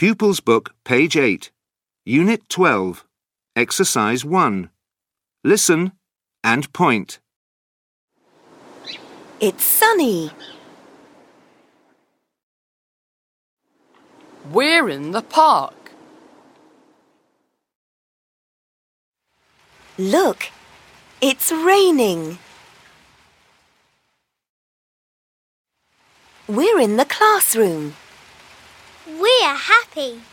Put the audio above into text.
Pupils Book, page 8. Unit 12. Exercise 1. Listen and point. It's sunny. We're in the park. Look, it's raining. We're in the classroom. We're happy.